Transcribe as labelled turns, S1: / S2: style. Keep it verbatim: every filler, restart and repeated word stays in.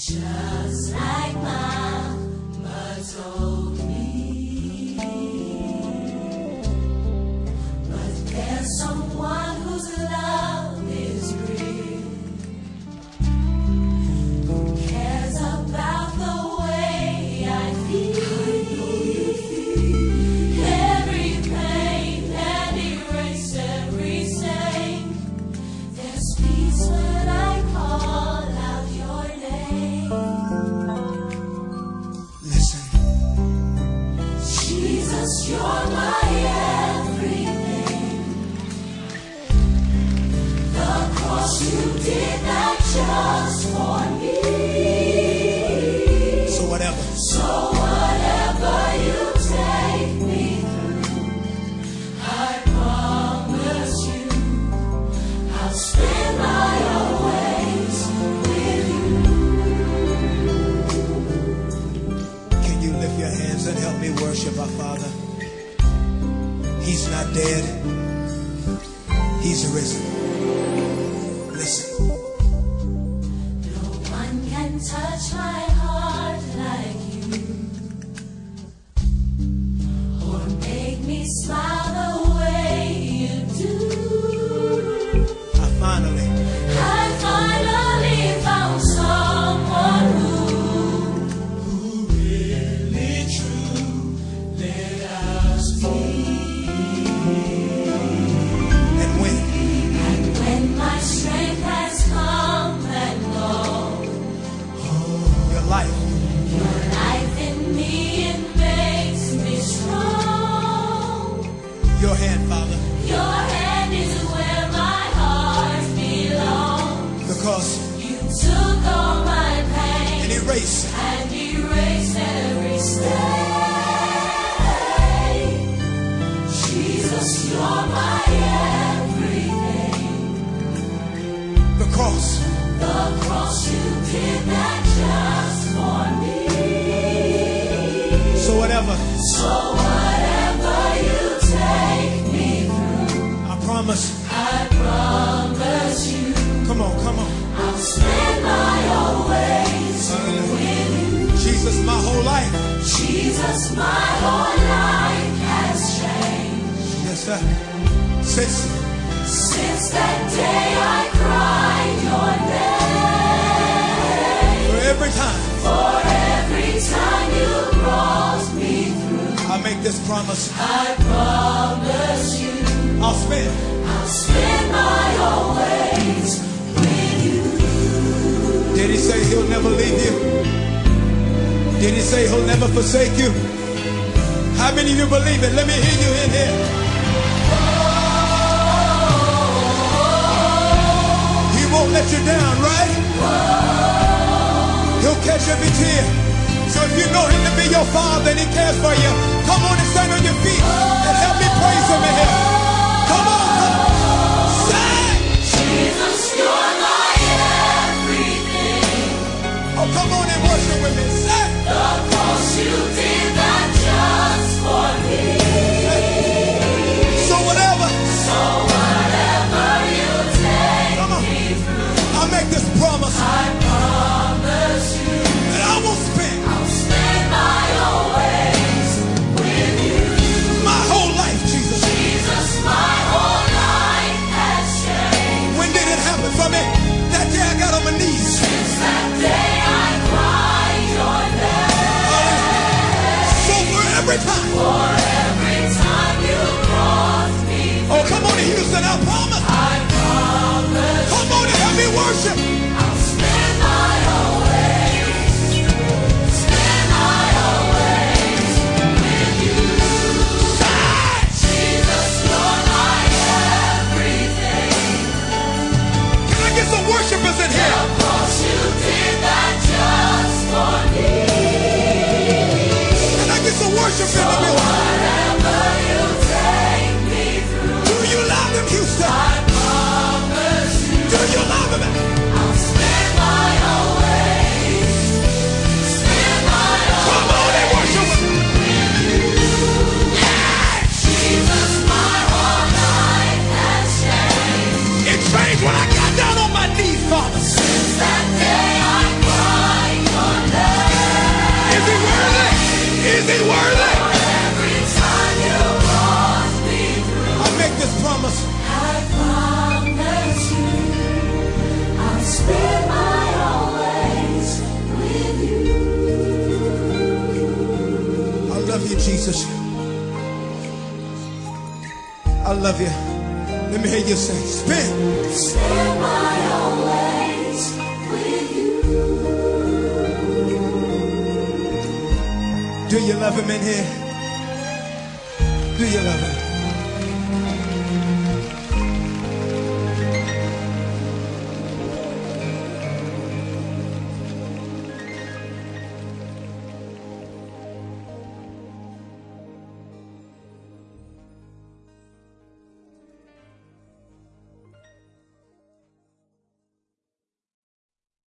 S1: Just like Mama told me. But there's someone whose love is real, who cares about the way I feel. Every pain and erase every stain. There's peace when I call out your name.
S2: Listen.
S1: Jesus, you're my everything. The cross you did that just for me.
S2: So whatever.
S1: So whatever you take me through, I promise you, I'll spend my always with you.
S2: Can you lift your hands and help me worship our Father? He's not dead. He's risen. Listen.
S1: No one can touch my heart like you, or make me smile the way you do.
S2: I finally,
S1: I finally found someone who, who really true loves me.
S2: and when,
S1: And when my strength has come and gone,
S2: your life,
S1: your life in me, it makes me strong.
S2: your hand, Father,
S1: Your hand is where my heart belongs.
S2: because
S1: You took all my pain
S2: and erase
S1: and erased every stain. Jesus, you're my everything.
S2: the cross.
S1: The cross you did that just for me.
S2: So whatever,
S1: So whatever you take me through,
S2: I promise.
S1: I promise you,
S2: Come on, come on.
S1: I'll spend my always with you.
S2: Jesus, my whole life.
S1: Jesus, my whole life has changed.
S2: Yes, sir. Since
S1: Since that day I cried your name.
S2: for every time
S1: For every time you brought me through,
S2: I make this promise,
S1: I promise you,
S2: I'll spend.
S1: I'll spend my always with you.
S2: Did he say he'll never leave you? Did he say he'll never forsake you? How many of you believe it? Let me hear you in here. He won't let you down, right? He'll catch every tear. So if you know him to be your father and he cares for you, come on and stand on your feet and help me praise him in here. Come on, come on. Sing!
S1: Jesus, you're my everything.
S2: Oh, come on and worship with me. Sing!
S1: The cross you did that just for me.
S2: So whatever,
S1: So whatever you take
S2: come on,
S1: me through,
S2: I'll make this promise
S1: I promise you,
S2: that I will spend
S1: I'll spend my always with you.
S2: my whole life, Jesus.
S1: Jesus, my whole life has changed.
S2: When did it happen for me? Jesus. I love you. Let me hear you say, spend.
S1: Spend my always with you.
S2: Do you love him in here? Do you love him?